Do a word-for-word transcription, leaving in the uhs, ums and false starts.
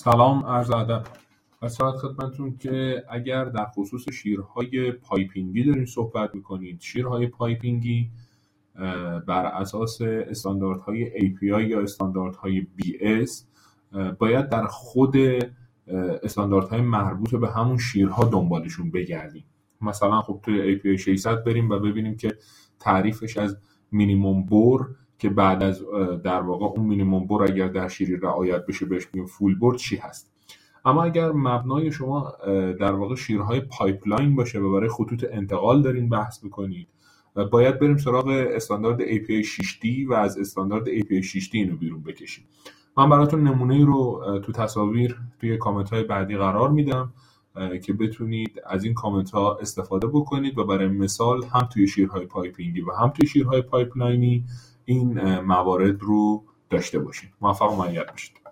سلام، عرض ادب. بسیار خدمتتون که اگر در خصوص شیرهای پایپینگی دارین صحبت میکنید، شیرهای پایپینگی بر اساس استانداردهای ای پی آی یا استانداردهای بی اس باید در خود استانداردهای مربوط به همون شیرها دنبالشون بگردیم. مثلا خب توی ای پی آی ششصد بریم و ببینیم که تعریفش از مینیمم بور که بعد از در واقع اون مینیمم بور اگر در شیری رعایت بشه بهش میگیم فول بور چی هست. اما اگر مبنای شما در واقع شیرهای پایپلاین باشه و برای خطوط انتقال دارین بحث میکنید، باید بریم سراغ استاندارد ای پی آی شش دی و از استاندارد ای پی آی شش دی اینو بیرون بکشیم. من براتون نمونه رو تو تصاویر توی کامنت های بعدی قرار میدم که بتونید از این کامنت ها استفاده بکنید و برای مثال هم توی شیرهای پایپینگی و هم توی شیرهای پایپلاینی این موارد رو داشته باشید. موفق و مؤید باشید.